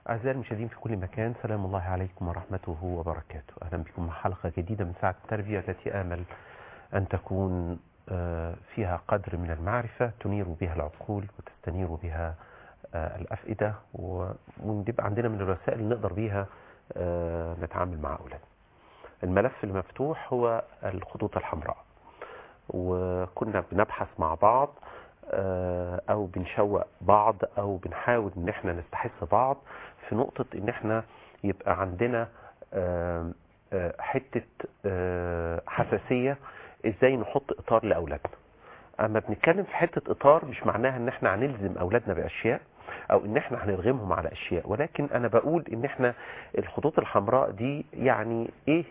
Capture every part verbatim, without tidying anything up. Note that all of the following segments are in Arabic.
أعزائي المشاهدين في كل مكان، سلام الله عليكم ورحمته وبركاته. أهلا بكم مع حلقة جديدة من ساعة التربية التي آمل أن تكون فيها قدر من المعرفة تنير بها العقول وتستنير بها الأفئدة، ونبقى عندنا من الرسائل اللي نقدر بيها نتعامل مع أولادنا. الملف المفتوح هو الخطوط الحمراء، وكنا بنبحث مع بعض او بنشوق بعض او بنحاول ان احنا نستحث بعض في نقطة ان احنا يبقى عندنا حتة حساسية ازاي نحط اطار لاولادنا. اما بنتكلم في حتة اطار مش معناها ان احنا هنلزم اولادنا باشياء او ان احنا هنرغمهم على اشياء، ولكن انا بقول ان احنا الخطوط الحمراء دي يعني ايه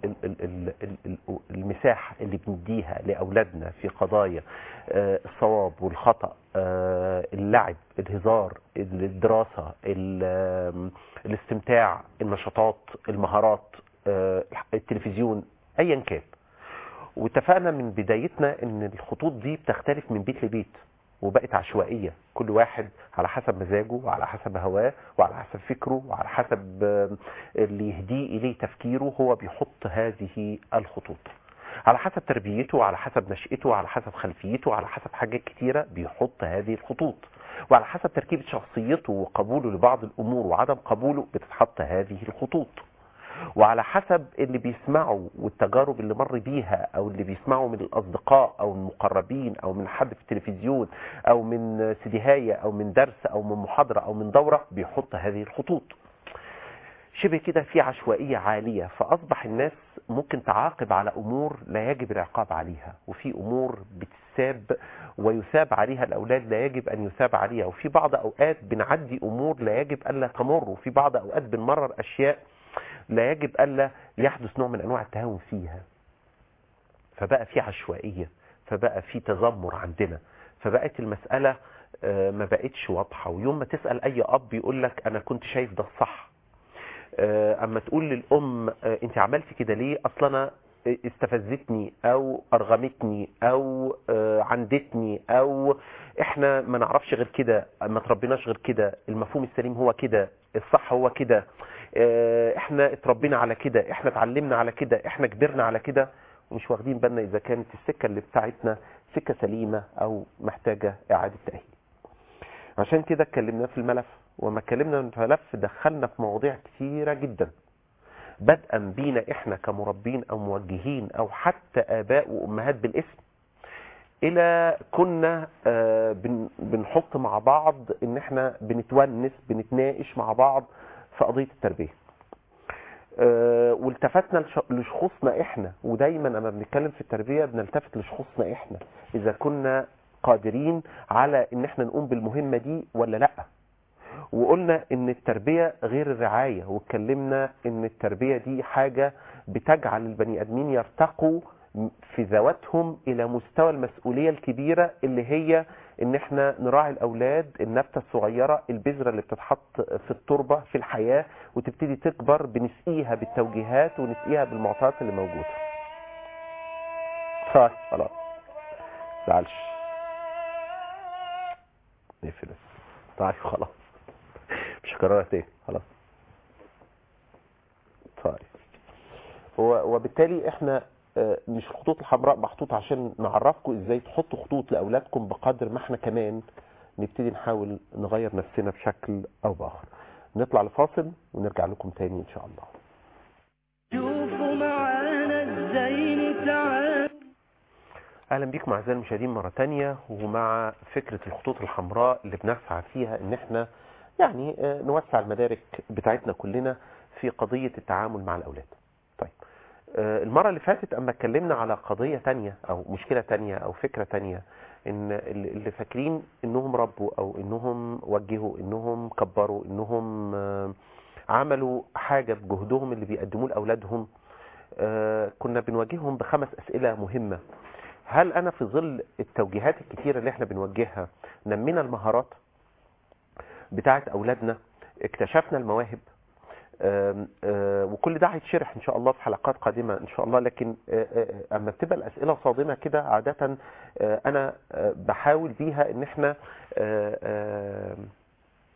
المساحة اللي بنديها لاولادنا في قضايا الصواب والخطأ، اللعب، الهزار، الدراسة، الاستمتاع، النشاطات، المهارات، التلفزيون، ايا كان. واتفقنا من بدايتنا ان الخطوط دي بتختلف من بيت لبيت وبقت عشوائية، كل واحد على حسب مزاجه وعلى حسب هواه وعلى حسب فكره وعلى حسب اللي يهديه إليه تفكيره هو بيحط هذه الخطوط، على حسب تربيته وعلى حسب نشأته وعلى حسب خلفيته وعلى حسب حاجات كتيرة بيحط هذه الخطوط، وعلى حسب تركيبة شخصيته وقبوله لبعض الأمور وعدم قبوله بتتحط هذه الخطوط، وعلى حسب اللي بيسمعه والتجارب اللي مر بيها او اللي بيسمعه من الاصدقاء او المقربين او من حد في التلفزيون او من سديهاية او من درس او من محاضرة او من دورة بيحط هذه الخطوط. شبه كده في عشوائية عالية، فاصبح الناس ممكن تعاقب على امور لا يجب العقاب عليها، وفي امور بتساب ويثاب عليها الاولاد لا يجب ان يثاب عليها، وفي بعض اوقات بنعدي امور لا يجب الا تمر، وفي بعض اوقات بنمرر اشياء لا يجب ألا يحدث نوع من أنواع التهاون فيها. فبقى في عشوائية، فبقى في تذمر عندنا، فبقت المسألة ما بقتش واضحة. ويوم ما تسأل أي أب يقول لك أنا كنت شايف ده الصح، أما تقول للأم أنت عملتي كده ليه؟ أصلا استفزتني أو أرغمتني أو عندتني أو إحنا ما نعرفش غير كده، ما تربيناش غير كده، المفهوم السليم هو كده، الصح هو كده، احنا اتربينا على كده، احنا اتعلمنا على كده، احنا كبرنا على كده، ومش واخدين بالنا اذا كانت السكة اللي بتاعتنا سكة سليمة او محتاجة اعادة تأهيل. عشان كده اتكلمنا في الملف، وما اتكلمنا في الملف دخلنا في مواضيع كثيرة جدا، بدءا بينا احنا كمربين او موجهين او حتى اباء وامهات بالاسم، الى كنا بنحط مع بعض ان احنا بنتونس بنتناقش مع بعض في قضية التربية، أه والتفتنا لشخصنا احنا. ودايما لما بنتكلم في التربية بنلتفت لشخصنا احنا، اذا كنا قادرين على ان احنا نقوم بالمهمة دي ولا لا. وقلنا ان التربية غير الرعاية، واتكلمنا ان التربية دي حاجة بتجعل البني ادمين يرتقوا في ذواتهم الى مستوى المسؤولية الكبيرة اللي هي ان احنا نراعي الاولاد، النبتة الصغيرة، البذرة اللي بتتحط في التربة في الحياة وتبتدي تكبر، بنسقيها بالتوجيهات ونسقيها بالمعطيات اللي موجودة. طيب خلاص زعلش نقفل. طيب خلاص مش هكررها تاني خلاص. طيب وبالتالي احنا مش الخطوط الحمراء محطوطة عشان نعرفكم ازاي تحطوا خطوط لاولادكم، بقدر ما احنا كمان نبتدي نحاول نغير نفسنا بشكل او باخر. نطلع لفاصل ونرجع لكم تاني ان شاء الله. شوفوا معانا ازاي نتعامل. اهلا بكم اعزائي المشاهدين مرة تانية، ومع فكرة الخطوط الحمراء اللي بنسعى فيها ان احنا يعني نوسع المدارك بتاعتنا كلنا في قضية التعامل مع الاولاد. طيب المرة اللي فاتت اما اتكلمنا على قضية تانية او مشكلة تانية او فكرة تانية، ان اللي فاكرين انهم ربوا او انهم وجهوا انهم كبروا انهم عملوا حاجة بجهدهم اللي بيقدموه لأولادهم، كنا بنواجههم بخمس أسئلة مهمة. هل أنا في ظل التوجيهات الكتيرة اللي احنا بنوجهها نمينا المهارات بتاعت أولادنا، اكتشفنا المواهب؟ آآ آآ وكل ده هيتشرح ان شاء الله في حلقات قادمة ان شاء الله. لكن آآ اما بتبقى الاسئلة صادمة كده عادة انا بحاول بيها ان احنا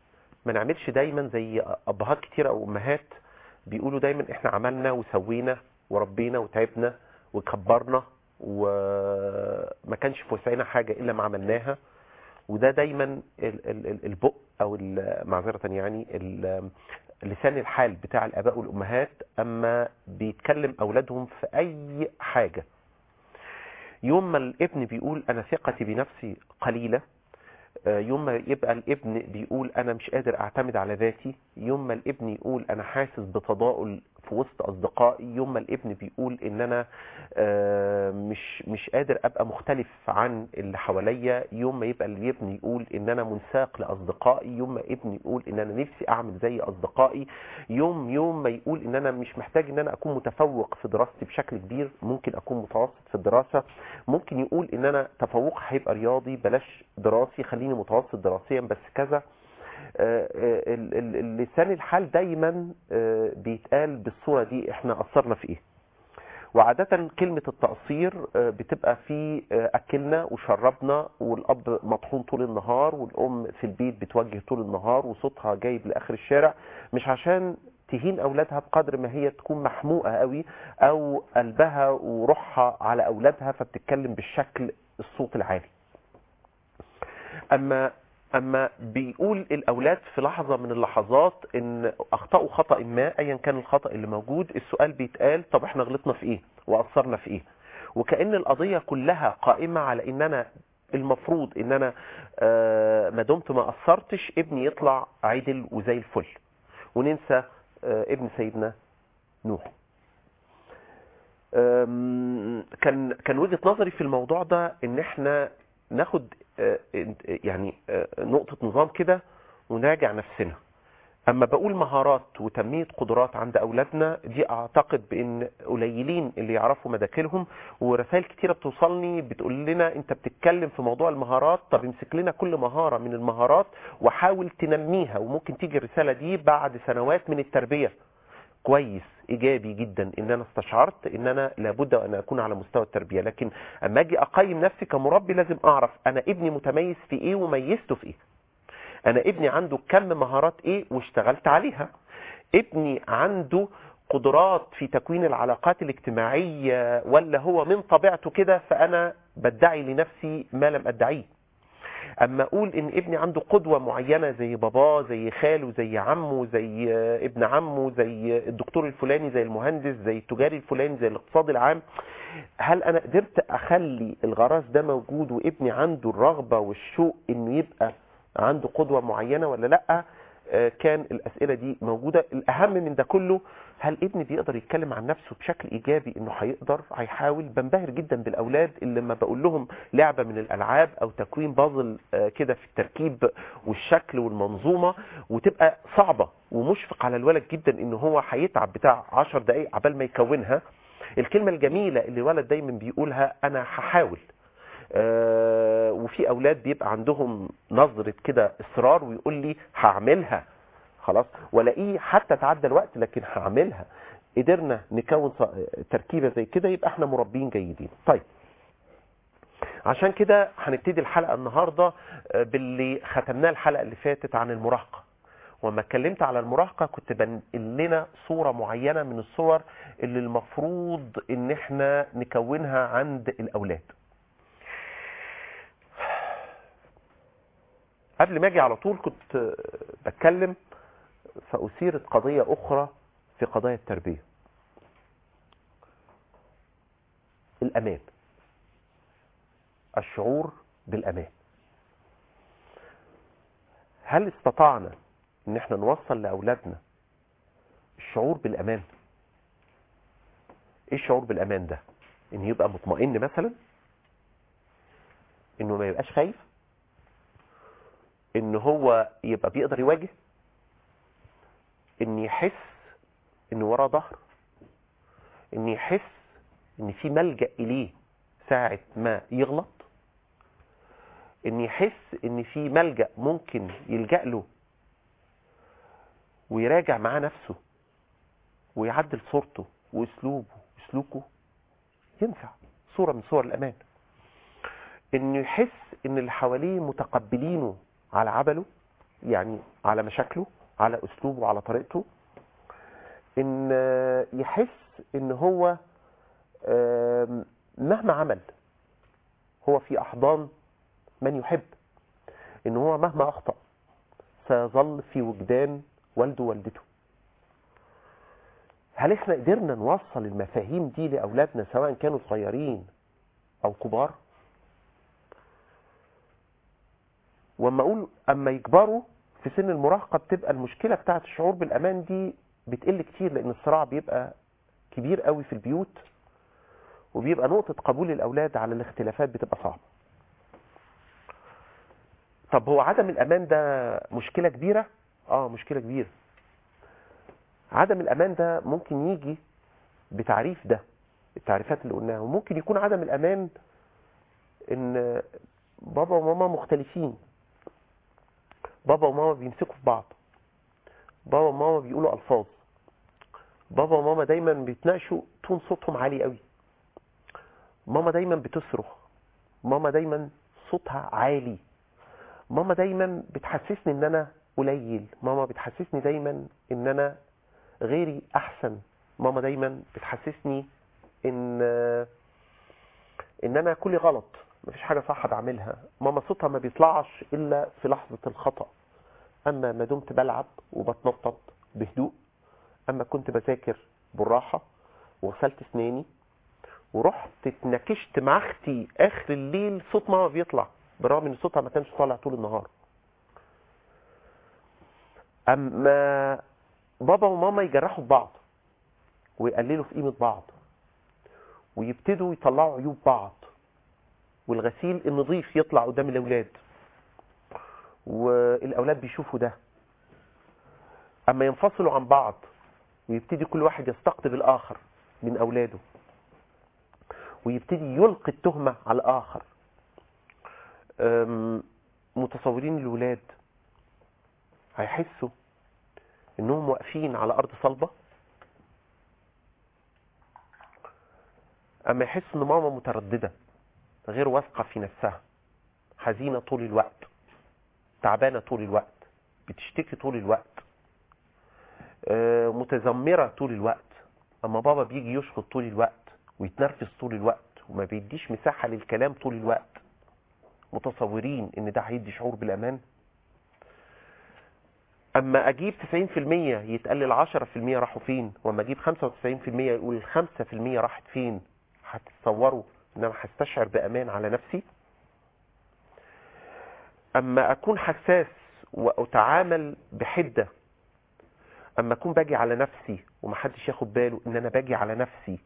ما نعملش دايما زي ابهات كتير او امهات بيقولوا دايما احنا عملنا وسوينا وربينا وتعبنا وكبرنا وما كانش في وسعنا حاجة الا ما عملناها. وده دايما البق او معذرة يعني لسان الحال بتاع الاباء والامهات اما بيتكلم اولادهم في اي حاجة. يوم ما الابن بيقول انا ثقتي بنفسي قليلة، يوم ما يبقى الابن بيقول انا مش قادر اعتمد على ذاتي، يوم ما الابن يقول انا حاسس بتضاؤل في وسط اصدقائي، يوم ما الابن بيقول ان انا مش مش قادر ابقى مختلف عن اللي حواليا، يوم ما يبقى الابن يقول ان انا منساق لاصدقائي، يوم ما ابن يقول ان انا نفسي اعمل زي اصدقائي، يوم يوم ما يقول ان انا مش محتاج ان انا اكون متفوق في دراستي بشكل كبير، ممكن اكون متوسط في الدراسة، ممكن يقول ان انا تفوق هيبقى رياضي بلاش دراسي خليني متوسط دراسيا بس كذا. اللسان الحال دايما بيتقال بالصورة دي احنا قصرنا في ايه. وعادة كلمة التقصير بتبقى في اكلنا وشربنا والاب مطحون طول النهار والام في البيت بتوجه طول النهار وصوتها جايب لاخر الشارع، مش عشان تهين اولادها بقدر ما هي تكون محموقة قوي او قلبها وروحها على اولادها فبتتكلم بالشكل الصوت العالي. اما اما بيقول الاولاد في لحظة من اللحظات ان اخطأوا خطأ ما ايا كان الخطأ اللي موجود، السؤال بيتقال طب احنا غلطنا في ايه وقصرنا في ايه، وكأن القضية كلها قائمة على ان انا المفروض ان انا آه ما دمت ما قصرتش ابني يطلع عدل وزي الفل، وننسى آه ابن سيدنا نوح. كان كان وجهة نظري في الموضوع ده ان احنا ناخد يعني نقطة نظام كده ونراجع نفسنا. اما بقول مهارات وتنمية قدرات عند اولادنا دي اعتقد بان قليلين اللي يعرفوا مداخلهم، ورسائل كتيرة بتوصلني بتقول لنا انت بتتكلم في موضوع المهارات، طب امسك لنا كل مهارة من المهارات وحاول تنميها، وممكن تيجي الرسالة دي بعد سنوات من التربية. كويس ايجابي جدا ان انا استشعرت ان انا لابد ان اكون على مستوى التربية، لكن اما اجي اقيم نفسي كمربي لازم اعرف انا ابني متميز في ايه وميزته في ايه، انا ابني عنده كم مهارات ايه واشتغلت عليها، ابني عنده قدرات في تكوين العلاقات الاجتماعية ولا هو من طبيعته كده فانا بدعي لنفسي ما لم ادعيه. اما اقول ان ابني عنده قدوة معينة زي باباه زي خاله زي عمه زي ابن عمه زي الدكتور الفلاني زي المهندس زي التجاري الفلاني زي الاقتصاد العام، هل انا قدرت اخلي الغرض ده موجود وابني عنده الرغبة والشوق انه يبقى عنده قدوة معينة ولا لا؟ كان الاسئلة دي موجودة. الاهم من ده كله هل ابني بيقدر يتكلم عن نفسه بشكل ايجابي انه هيقدر هيحاول. بنبهر جدا بالاولاد اللي لما بقول لهم لعبة من الالعاب او تكوين بازل كده في التركيب والشكل والمنظومة وتبقى صعبة ومشفق على الولد جدا ان هو هيتعب بتاع عشر دقايق عبال ما يكونها، الكلمة الجميلة اللي الولد دايما بيقولها انا هحاول. آه وفي اولاد بيبقى عندهم نظرة كده اصرار ويقول لي هعملها خلاص، ولاقيه حتى تعدى الوقت لكن هعملها. قدرنا نكون تركيبة زي كده يبقى احنا مربين جيدين. طيب عشان كده هنبتدي الحلقة النهاردة باللي ختمناه الحلقة اللي فاتت عن المراهقة. وما اتكلمت على المراهقة كنت بنقل لنا صورة معينة من الصور اللي المفروض ان احنا نكونها عند الاولاد. قبل ما اجي على طول كنت بتكلم فأثيرت قضية أخرى في قضايا التربية، الأمان، الشعور بالأمان. هل استطعنا ان احنا نوصل لأولادنا الشعور بالأمان؟ ايه الشعور بالأمان ده؟ ان يبقى مطمئن مثلا، انه ما يبقاش خايف، ان هو يبقى بيقدر يواجه، ان يحس ان وراه ظهر، ان يحس ان في ملجأ اليه ساعة ما يغلط، ان يحس ان في ملجأ ممكن يلجأ له ويراجع معاه نفسه ويعدل صورته واسلوبه وسلوكه. ينفع صورة من صور الامان. انه يحس ان اللي حواليه متقبلينه على عبله يعني على مشاكله، على اسلوبه، على طريقته، ان يحس ان هو مهما عمل هو في احضان من يحب، ان هو مهما اخطأ سيظل في وجدان والده ووالدته. هل احنا قدرنا نوصل المفاهيم دي لاولادنا سواء كانوا صغيرين او كبار؟ واما اقول اما يكبروا في سن المراهقه بتبقى المشكله بتاعه الشعور بالامان دي بتقل كتير، لان الصراع بيبقى كبير قوي في البيوت، وبيبقى نقطه قبول الاولاد على الاختلافات بتبقى صعبه. طب هو عدم الامان ده مشكله كبيره؟ اه مشكله كبيره. عدم الامان ده ممكن يجي بتعريف ده التعريفات اللي قلناها، وممكن يكون عدم الامان ان بابا وماما مختلفين، بابا وماما بيمسكوا في بعض، بابا وماما بيقولوا الفاظ، بابا وماما دايما بيتناقشوا تون صوتهم عالي قوي، ماما دايما بتصرخ، ماما دايما صوتها عالي، ماما دايما بتحسسني ان انا قليل، ماما بتحسسني دايما ان انا غيري احسن، ماما دايما بتحسسني ان ان انا كلي غلط، مفيش حاجه صح بعملها، ماما صوتها ما بيطلعش الا في لحظه الخطا، اما ما دمت بلعب وبتنطط بهدوء، اما كنت بذاكر بالراحه وغسلت اسناني ورحت اتناكشت مع اختي اخر الليل، صوت ماما بيطلع بالرغم ان صوتها ما كانش طالع طول النهار. اما بابا وماما يجرحوا في بعض ويقللوا في قيمه بعض ويبتدوا يطلعوا عيوب بعض، والغسيل النظيف يطلع قدام الاولاد والاولاد بيشوفوا ده، اما ينفصلوا عن بعض ويبتدي كل واحد يستقطب الاخر من اولاده ويبتدي يلقي التهمه على الاخر، متصورين الولاد هيحسوا انهم واقفين على ارض صلبه؟ اما يحسوا ان ماما متردده، غير واثقه في نفسها، حزينه طول الوقت، تعبانه طول الوقت، بتشتكي طول الوقت، متذمره طول الوقت، اما بابا بيجي يشخط طول الوقت ويتنرفز طول الوقت وما بيديش مساحه للكلام طول الوقت، متصورين ان ده هيدي شعور بالامان؟ اما اجيب تسعين في المية يتقلل عشرة في المية راحوا فين، واما اجيب خمسة وتسعين في المية يقول خمسة في المية راحت فين، هتتصوروا ان انا هستشعر بامان على نفسي؟ اما اكون حساس واتعامل بحده، اما اكون باجي على نفسي ومحدش ياخد باله ان انا باجي على نفسي،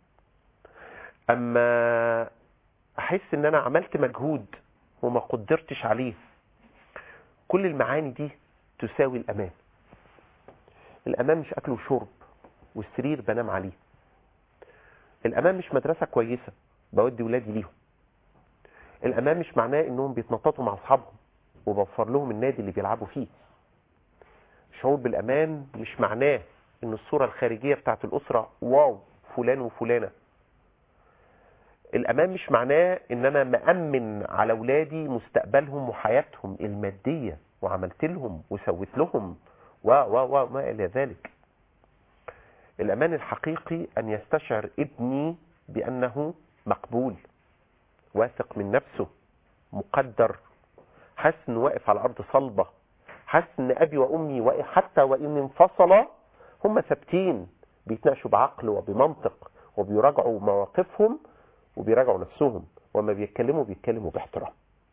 اما احس ان انا عملت مجهود وما قدرتش عليه، كل المعاني دي تساوي الامان. الامان مش اكل وشرب والسرير بنام عليه، الامان مش مدرسه كويسه بودي ولادي ليهم، الامان مش معناه انهم بيتنططوا مع اصحابهم وبوفر لهم النادي اللي بيلعبوا فيه. شعور بالامان مش معناه ان الصوره الخارجيه بتاعت الاسره واو فلان وفلانه. الامان مش معناه ان انا مأمن على اولادي مستقبلهم وحياتهم الماديه وعملت لهم وسويت لهم و و و ما الى ذلك. الامان الحقيقي ان يستشعر ابني بانه مقبول، واثق من نفسه، مقدر، حاسس انه واقف على ارض صلبه، حاسس ان ابي وامي واقف حتى وان انفصلا هم ثابتين، بيتناقشوا بعقل وبمنطق وبيراجعوا مواقفهم وبيراجعوا نفسهم، وما بيتكلموا بيتكلموا باحترام.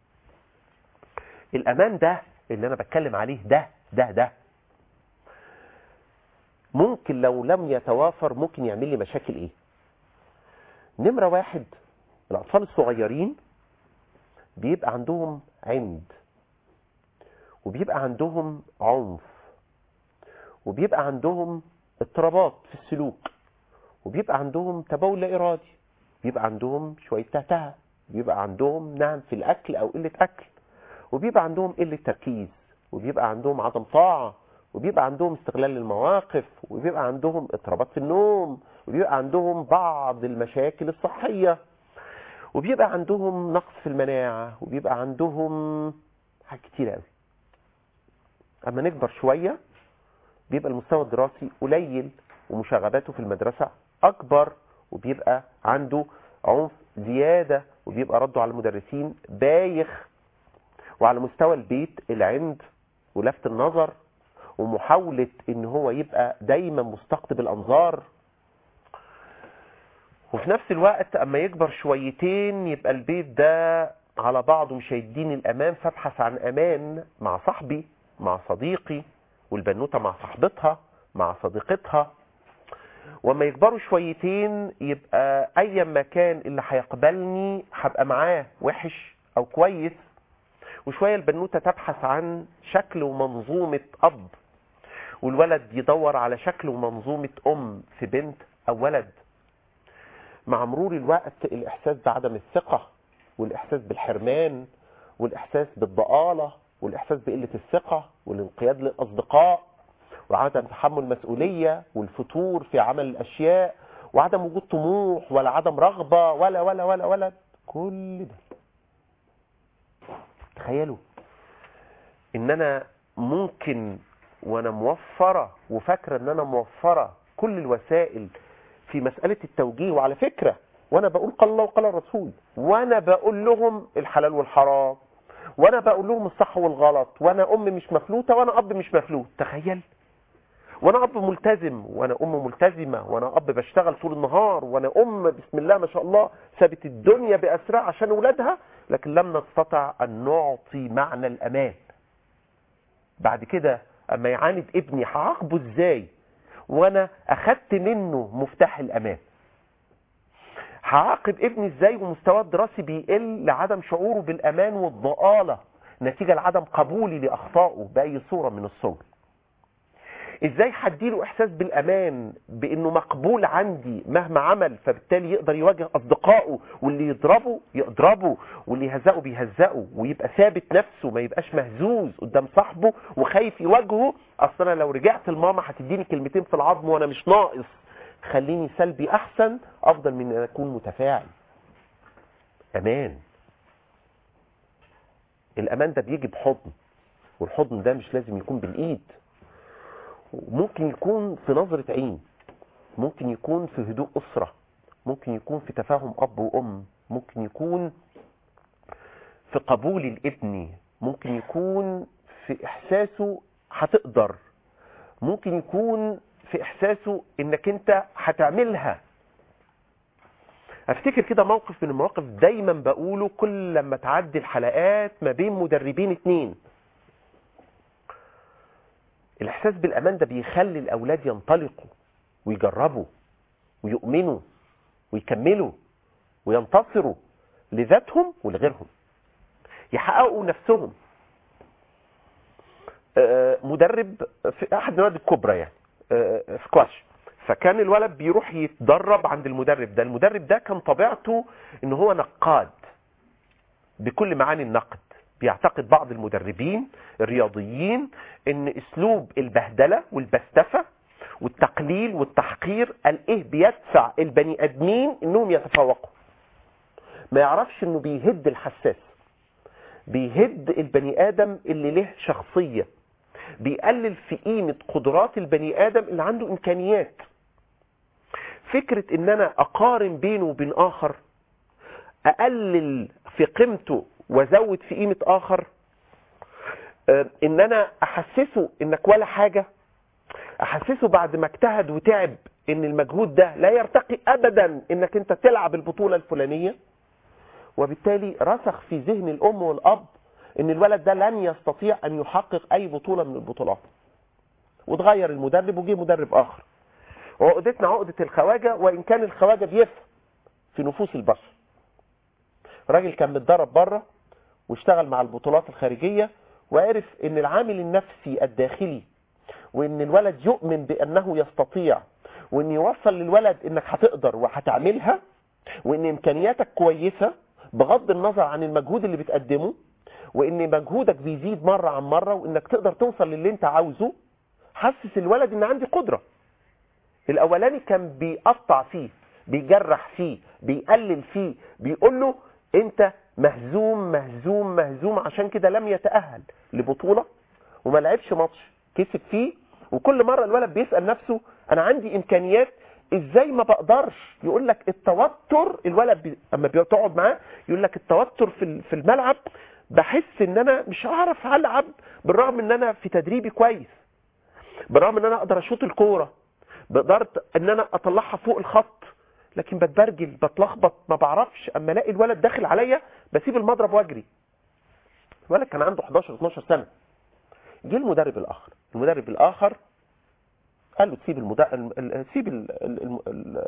الامان ده اللي انا بتكلم عليه ده ده ده ممكن لو لم يتوافر ممكن يعمل لي مشاكل ايه؟ نمرة واحد، الاطفال الصغيرين بيبقى عندهم عند، وبيبقى عندهم عنف، وبيبقى عندهم اضطرابات في السلوك، وبيبقى عندهم تبول لا ارادي، بيبقى عندهم شوية تهتها، بيبقى عندهم نعم في الاكل او قلة اكل، وبيبقى عندهم قلة تركيز، وبيبقى عندهم عدم طاعة، وبيبقى عندهم استغلال للمواقف، وبيبقى عندهم اضطرابات في النوم، وبيبقى عندهم بعض المشاكل الصحية، وبيبقى عندهم نقص في المناعة، وبيبقى عندهم حاجات كتير قوي. اما نكبر شوية بيبقى المستوى الدراسي قليل ومشاغباته في المدرسة اكبر، وبيبقى عنده عنف زيادة، وبيبقى رده على المدرسين بايخ، وعلى مستوى البيت العند ولفت النظر ومحاولة ان هو يبقى دايما مستقطب الانظار. وفي نفس الوقت اما يكبر شويتين يبقى البيت ده على بعضه مش هيديني الامان، فابحث عن امان مع صاحبي، مع صديقي، والبنوتة مع صاحبتها، مع صديقتها. وما يكبروا شويتين يبقى اي مكان اللي هيقبلني هبقى معاه وحش او كويس. وشوية البنوتة تبحث عن شكل ومنظومة اب، والولد يدور على شكل ومنظومة ام في بنت او ولد. مع مرور الوقت الاحساس بعدم الثقة، والاحساس بالحرمان، والاحساس بالضآلة، والاحساس بقلة الثقة، والانقياد للاصدقاء، وعدم تحمل مسؤولية، والفتور في عمل الاشياء، وعدم وجود طموح ولا عدم رغبة ولا ولا ولا ولا كل ده. تخيلوا ان انا ممكن وانا موفرة وفاكرة ان انا موفرة كل الوسائل في مسألة التوجيه، وعلى فكرة وانا بقول قال الله وقال الرسول، وانا بقول لهم الحلال والحرام، وانا بقول لهم الصح والغلط، وانا ام مش مفلوتة وانا اب مش مفلوت. تخيل، وانا اب ملتزم وانا ام ملتزمة، وانا اب بشتغل طول النهار، وانا ام بسم الله ما شاء الله سابت الدنيا بأسرع عشان اولادها، لكن لم نستطع ان نعطي معنى الامان. بعد كده اما يعاند ابني هعاقبه ازاي وانا اخدت منه مفتاح الامان؟ هعاقب ابني ازاي ومستواه الدراسي بيقل لعدم شعوره بالامان والضآلة نتيجة لعدم قبولي لاخطائه باي صورة من الصور؟ ازاي هديله احساس بالامان بانه مقبول عندي مهما عمل، فبالتالي يقدر يواجه اصدقائه، واللي يضربه يضربه، واللي يهزقه بيهزقه، ويبقى ثابت نفسه، ما يبقاش مهزوز قدام صاحبه وخايف يواجهه. اصلا لو رجعت لماما هتديني كلمتين في العظم وانا مش ناقص، خليني سلبي احسن افضل من ان اكون متفاعل. امان، الامان ده بيجي بحضن، والحضن ده مش لازم يكون بالايد، ممكن يكون في نظرة عين، ممكن يكون في هدوء أسرة، ممكن يكون في تفاهم أب وأم، ممكن يكون في قبول الابن، ممكن يكون في إحساسه هتقدر، ممكن يكون في إحساسه إنك أنت هتعملها. أفتكر كده موقف من المواقف دايما بقوله كل لما تعدي الحلقات ما بين مدربين اتنين. الإحساس بالأمان ده بيخلي الأولاد ينطلقوا ويجربوا ويؤمنوا ويكملوا وينتصروا لذاتهم ولغيرهم، يحققوا نفسهم. مدرب في أحد النوادي الكبرى يعني سكواش، فكان الولد بيروح يتدرب عند المدرب ده. المدرب ده كان طبيعته إن هو نقاد بكل معاني النقد. بيعتقد بعض المدربين الرياضيين ان اسلوب البهدلة والبستفة والتقليل والتحقير الايه بيدفع البني ادمين انهم يتفوقوا. ما يعرفش انه بيهد الحساس، بيهد البني ادم اللي له شخصية، بيقلل في قيمة قدرات البني ادم اللي عنده امكانيات. فكرة ان انا اقارن بينه وبين اخر، اقلل في قيمته وازود في قيمة اخر، ان انا احسسه انك ولا حاجة، احسسه بعد ما اجتهد وتعب ان المجهود ده لا يرتقي ابدا انك انت تلعب البطولة الفلانية. وبالتالي رسخ في ذهن الام والاب ان الولد ده لن يستطيع ان يحقق اي بطولة من البطولات. وتغير المدرب وجي مدرب اخر. وعقدتنا عقدة الخواجة، وان كان الخواجة بيفهم في نفوس البشر. راجل كان متدرب بره واشتغل مع البطولات الخارجية، وعرف ان العامل النفسي الداخلي، وان الولد يؤمن بانه يستطيع، وان يوصل للولد انك هتقدر وهتعملها، وان امكانياتك كويسة بغض النظر عن المجهود اللي بتقدمه، وان مجهودك بيزيد مرة عن مرة، وانك تقدر توصل للي انت عاوزه. حسس الولد ان عندي قدرة. الاولاني كان بيقطع فيه، بيجرح فيه، بيقلل فيه، بيقول له انت مهزوم مهزوم مهزوم، عشان كده لم يتأهل لبطولة وما لعبش ماتش كسب فيه. وكل مره الولد بيسال نفسه انا عندي امكانيات ازاي ما بقدرش. يقول لك التوتر، الولد بي... اما بتقعد معاه يقول لك التوتر في في الملعب بحس ان انا مش هعرف العب بالرغم ان انا في تدريبي كويس، بالرغم ان انا اقدر اشوط الكوره، بقدرت ان انا اطلعها فوق الخط، لكن بتبرجل بتلخبط ما بعرفش. اما الاقي الولد داخل عليا بسيب المضرب واجري. الولد كان عنده حداشر اتناشر سنه. جه المدرب الاخر، المدرب الاخر قال له تسيب المدرب سيب ال... ال...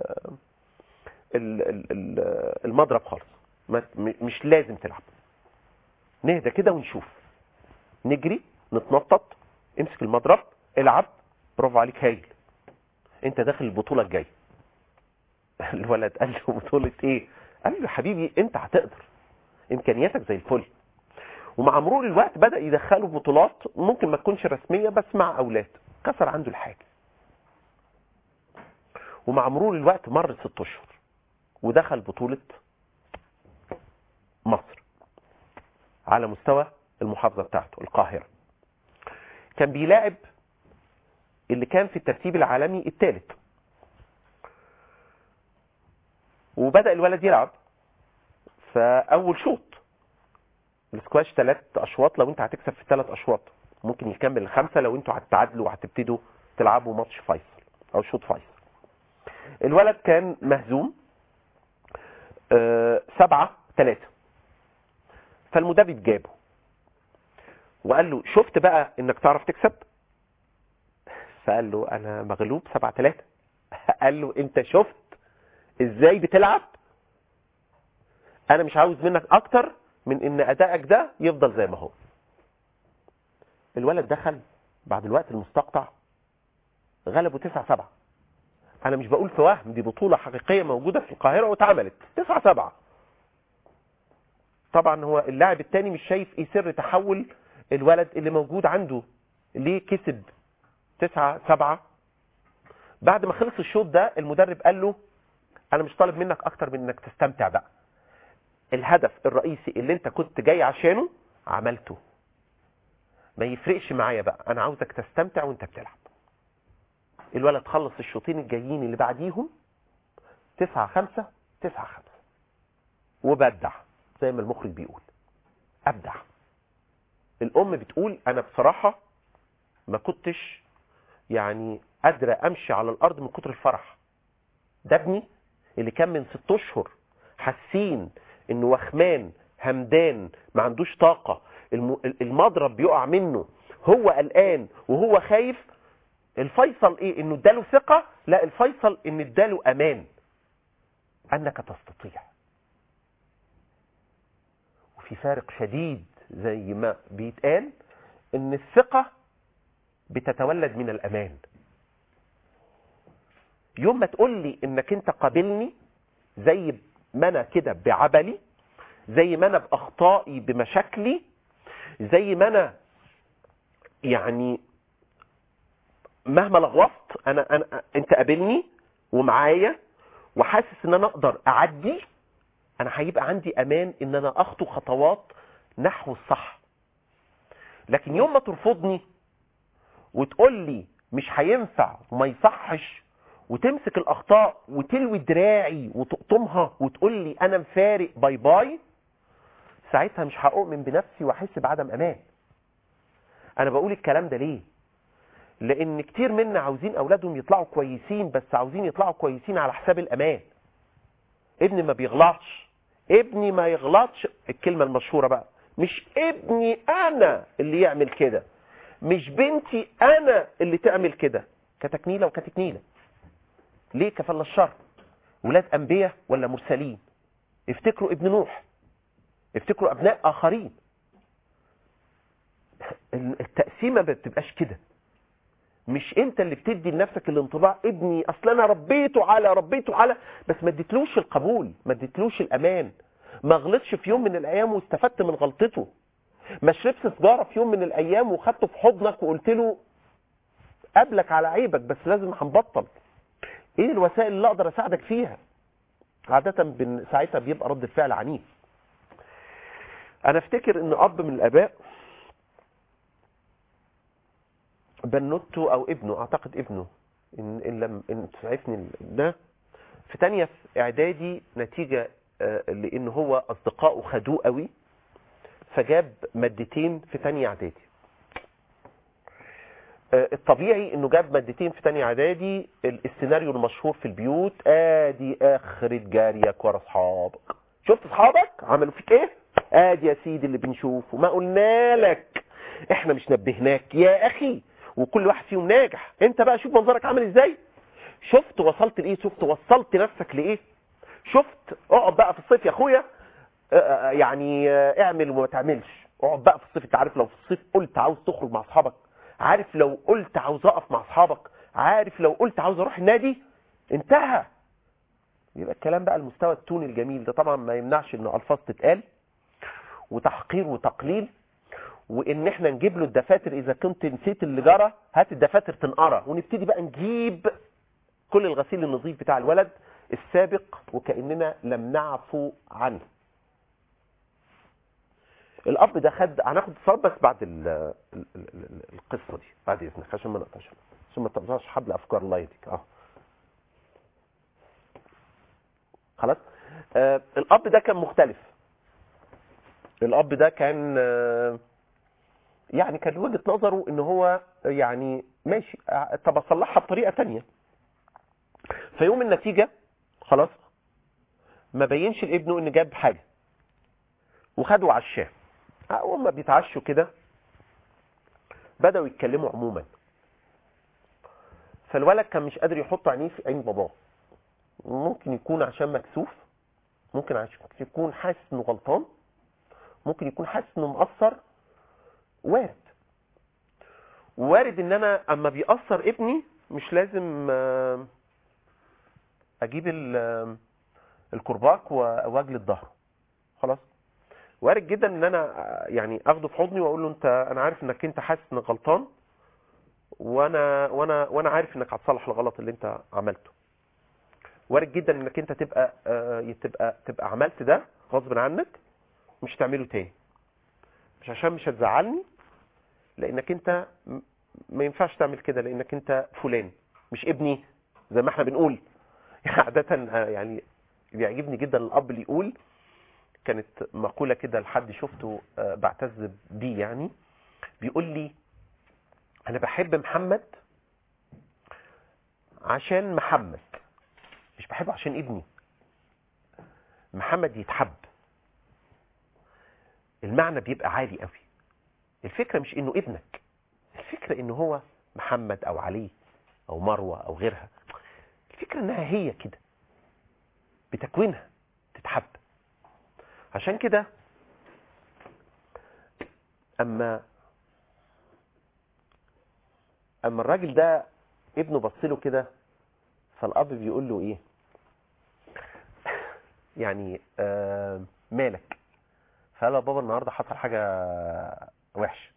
ال... ال... المضرب خالص، مش لازم تلعب، نهدى كده ونشوف، نجري نتنطط، امسك المضرب العب، برافو عليك هايل، انت داخل البطوله الجايه. الولد قال له بطوله ايه؟ قال له يا حبيبي انت هتقدر، امكانياتك زي الفل. ومع مرور الوقت بدا يدخله بطولات ممكن ما تكونش رسميه بس مع اولاد، كسر عنده الحاجز. ومع مرور الوقت مر ست اشهر ودخل بطوله مصر على مستوى المحافظه بتاعته القاهره. كان بيلاعب اللي كان في الترتيب العالمي الثالث. وبدأ الولد يلعب فأول شوط السكواش ثلاث أشواط، لو انت هتكسب في ثلاث أشواط ممكن يكمل الخمسة لو انتوا هتتعادلوا وهتبتدوا تلعبوا ماتش فيصل أو شوط فيصل. الولد كان مهزوم أه سبعة ثلاثة. فالمدرب جابه وقال له شفت بقى انك تعرف تكسب؟ فقال له انا مغلوب سبعة ثلاثة. قال له انت شفت ازاي بتلعب؟ انا مش عاوز منك اكتر من ان ادائك ده يفضل زي ما هو. الولد دخل بعد الوقت المستقطع غلبه تسعة سبعة. انا مش بقول في وهم، دي بطولة حقيقية موجودة في القاهرة واتعملت تسعة سبعة. طبعا هو اللاعب التاني مش شايف ايه سر تحول الولد اللي موجود عنده ليه كسب تسعة سبعة. بعد ما خلص الشوط ده المدرب قال له انا مش طالب منك اكتر من انك تستمتع بقى، الهدف الرئيسي اللي انت كنت جاي عشانه عملته، ما يفرقش معايا بقى، انا عاوزك تستمتع وانت بتلعب. الولد خلص الشوطين الجايين اللي بعديهم تسعة خمسة تسعة خمسة وبدع زي ما المخرج بيقول، ابدع. الام بتقول انا بصراحة ما كنتش يعني قادرة امشي على الارض من كتر الفرح. ده ابني اللي كان من ست اشهر حاسين انه وخمان همدان ما عندوش طاقة، المضرب بيقع منه، هو قلقان وهو خايف. الفيصل ايه؟ انه اداله ثقة؟ لا، الفيصل ان اداله امان انك تستطيع. وفي فارق شديد زي ما بيتقال ان الثقة بتتولد من الامان. يوم ما تقول لي انك انت قابلني زي ما انا كده بعبلي، زي ما انا باخطائي بمشاكلي، زي ما انا يعني مهما لغوصت انا, أنا انت قابلني ومعايا وحاسس ان انا اقدر اعدي، انا هيبقى عندي امان ان انا اخطو خطوات نحو الصح. لكن يوم ما ترفضني وتقول لي مش هينفع وما يصحش وتمسك الاخطاء وتلوي دراعي وتقطمها وتقول لي انا مفارق باي باي، ساعتها مش هؤمن بنفسي واحس بعدم امان. انا بقول الكلام ده ليه؟ لان كتير منا عاوزين اولادهم يطلعوا كويسين، بس عاوزين يطلعوا كويسين على حساب الامان. ابني ما بيغلطش، ابني ما يغلطش، الكلمة المشهورة بقى، مش ابني انا اللي يعمل كده، مش بنتي انا اللي تعمل كده. كتكنيلة وكتكنيلة ليه؟ كفل الشر. ولاد انبياء ولا مرسلين؟ افتكروا ابن نوح، افتكروا ابناء اخرين. التقسيمة ما بتبقاش كده، مش انت اللي بتدي لنفسك الانطباع ابني اصل انا ربيته على ربيته على، بس ما اديتلوش القبول، ما اديتلوش الامان، ما غلطش في يوم من الايام واستفدت من غلطته، ما شربش سجاره في يوم من الايام وخدته في حضنك وقلت له قابلك على عيبك بس لازم هنبطل. ايه الوسائل اللي اقدر اساعدك فيها؟ عاده ساعتها بيبقى رد الفعل عنيف. انا افتكر ان اب من الاباء بنوته او ابنه، اعتقد ابنه ان ان لم ان تسعفني ده، في تانية في اعدادي نتيجة لان هو اصدقائه خدوه قوي، فجاب مادتين في تانية اعدادي. الطبيعي انه جاب مادتين في تانية اعدادي، السيناريو المشهور في البيوت، ادي اخرة جاريك ورا اصحابك، شفت اصحابك عملوا فيك ايه، ادي يا سيدي اللي بنشوفه، ما قلنا لك احنا مش نبهناك يا اخي، وكل واحد فيهم ناجح، انت بقى شوف منظرك عامل ازاي، شفت وصلت لايه، شفت وصلت نفسك لايه، شفت اقعد بقى في الصيف يا اخويا، يعني اعمل وما تعملش، اقعد بقى في الصيف، انت عارف لو في الصيف قلت عاوز تخرج مع اصحابك، عارف لو قلت عاوز اقف مع اصحابك، عارف لو قلت عاوز اروح النادي، انتهى. يبقى الكلام بقى المستوى التوني الجميل ده، طبعا ما يمنعش ان الفاظ تتقال وتحقير وتقليل، وان احنا نجيب له الدفاتر، اذا كنت نسيت اللي جرى هات الدفاتر تنقرا، ونبتدي بقى نجيب كل الغسيل النظيف بتاع الولد السابق وكأننا لم نعفو عنه. الاب ده خد، هناخد اتصال بس بعد ال ال ال القصه دي بعد اذنك، عشان ما نقطعش عشان ما تقطعش حبل افكار الله يهديك. اه خلاص. آه الاب ده كان مختلف، الاب ده كان آه يعني كان وجهه نظره ان هو يعني ماشي، طب اصلحها بطريقه ثانيه. فيوم النتيجه خلاص ما بينش لابنه ان جاب حاجه، وخدوا عشاه. اول ما بيتعشوا كده بداوا يتكلموا عموما، فالولد كان مش قادر يحط عينيه في عين باباه، ممكن يكون عشان مكسوف، ممكن عشان يكون حاسس انه غلطان، ممكن يكون حاسس انه مقصر، وارد وارد ان انا اما بيأثر ابني مش لازم اجيب الكرباك واجلد ظهره، خلاص. وارد جدا ان انا يعني اخده في حضني واقول له انت، انا عارف انك انت حاسس انك غلطان، وانا وانا وانا عارف انك هتصلح الغلط اللي انت عملته. وارد جدا انك انت تبقى آه تبقى تبقى عملت ده غصب عنك، مش تعمله تاني، مش عشان مش هتزعلني، لانك انت ما ينفعش تعمل كده، لانك انت فلان مش ابني زي ما احنا بنقول. عادة يعني بيعجبني جدا الاب اللي يقول، كانت مقولة كده لحد شفته آه بعتز بيه، يعني بيقول لي انا بحب محمد عشان محمد، مش بحبه عشان ابني. محمد يتحب، المعنى بيبقى عالي قوي. الفكرة مش انه ابنك، الفكرة انه هو محمد او علي او مروة او غيرها، الفكرة انها هي كده بتكوينها تتحب. عشان كده اما اما الراجل ده ابنه بصله كده، فالاب بيقول له ايه يعني آه مالك؟ فقال له بابا النهارده حصل حاجه وحشه.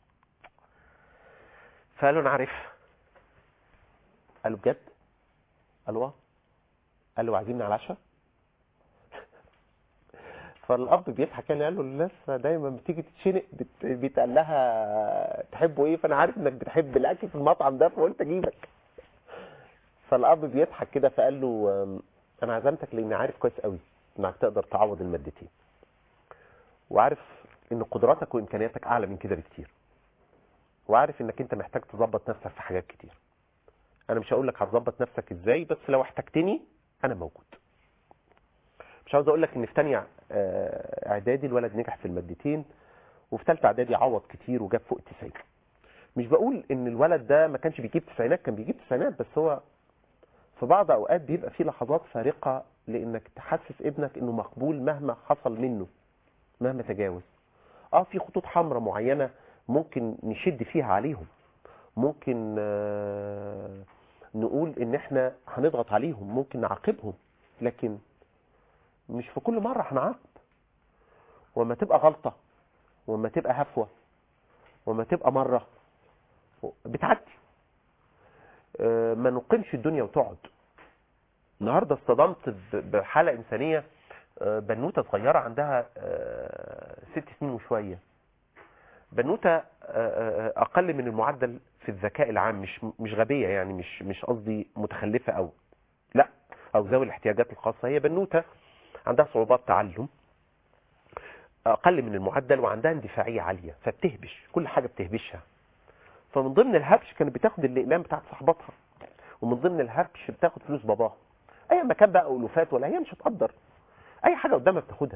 فقال له انا عارف. قال له بجد؟ قال له اه. قال له عازمني على العشاء؟ فالاب بيضحك يعني، قال له الناس دايما بتيجي تتشنق بيتقال لها تحبوا ايه، فانا عارف انك بتحب الاكل في المطعم ده فقلت اجيبك. فالاب بيضحك كده فقال له انا عزمتك لاني عارف كويس قوي انك تقدر تعوض المادتين، وعارف ان قدراتك وامكانياتك اعلى من كده بكتير، وعارف انك انت محتاج تظبط نفسك في حاجات كتير. انا مش هقول لك هتظبط نفسك ازاي، بس لو احتجتني انا موجود. مش عاوز اقول لك ان في ثانيه اعدادي الولد نجح في المادتين، وفي ثالثه اعدادي عوض كتير وجاب فوق التسعين. مش بقول ان الولد ده ما كانش بيجيب تسعينات، كان بيجيب تسعينات، بس هو في بعض اوقات بيبقى في لحظات فارقه لانك تحسس ابنك انه مقبول مهما حصل منه، مهما تجاوز. اه في خطوط حمراء معينه ممكن نشد فيها عليهم، ممكن آه نقول ان احنا هنضغط عليهم، ممكن نعاقبهم، لكن مش في كل مره هنعاقب. وما تبقى غلطه، وما تبقى هفوه، وما تبقى مره بتعدي. آه ما نقيمش الدنيا وتقعد. النهارده اصطدمت بحاله انسانيه، بنوته صغيره عندها ست سنين وشويه، بنوته اقل من المعدل في الذكاء العام، مش مش غبيه يعني، مش مش قصدي متخلفه او لا، او ذوي الاحتياجات الخاصه. هي بنوته عندها صعوبات تعلم اقل من المعدل، وعندها اندفاعيه عاليه، فبتهبش كل حاجه بتهبشها. فمن ضمن الهبش كانت بتاخد الاقلام بتاعت صاحبتها، ومن ضمن الهبش بتاخد فلوس باباها. اي مكان بقى الوفات ولا، هي مش هتقدر اي حاجه قدامها بتاخدها.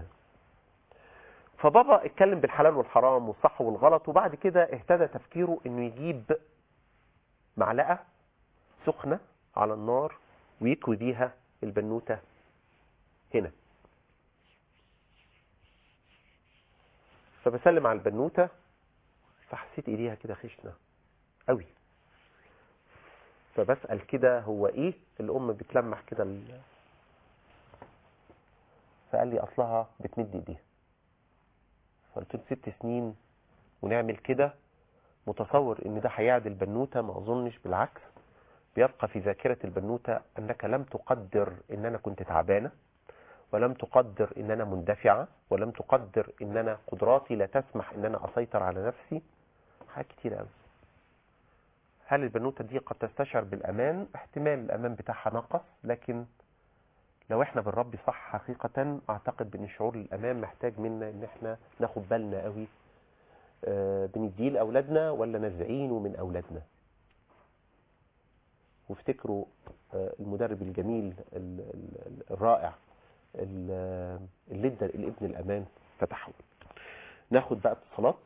فبابا اتكلم بالحلال والحرام والصح والغلط، وبعد كده اهتدى تفكيره انه يجيب معلقه سخنه على النار ويكوي بيها البنوته هنا. فبسلم على البنوته، فحسيت ايديها كده خشنه قوي. فبسال كده هو ايه؟ الام بتلمح كده ال... فقال لي اصلها بتمد ايديها. فقلت له ست سنين ونعمل كده؟ متصور ان ده هيعدل البنوته؟ ما اظنش، بالعكس، بيبقى في ذاكره البنوته انك لم تقدر ان انا كنت تعبانه، ولم تقدر ان انا مندفعه، ولم تقدر ان انا قدراتي لا تسمح ان انا اسيطر على نفسي. حاجات كتير قوي. هل البنوته دي قد تستشعر بالامان؟ احتمال الامان بتاعها نقص، لكن لو احنا بنربي صح حقيقه اعتقد بان شعور الامان محتاج منا ان احنا ناخد بالنا قوي. آه بنديه لاولادنا ولا نزعينه من اولادنا؟ وافتكروا آه المدرب الجميل الرائع اللي ادى الابن الامان فتحول. ناخد بقى اتصالات.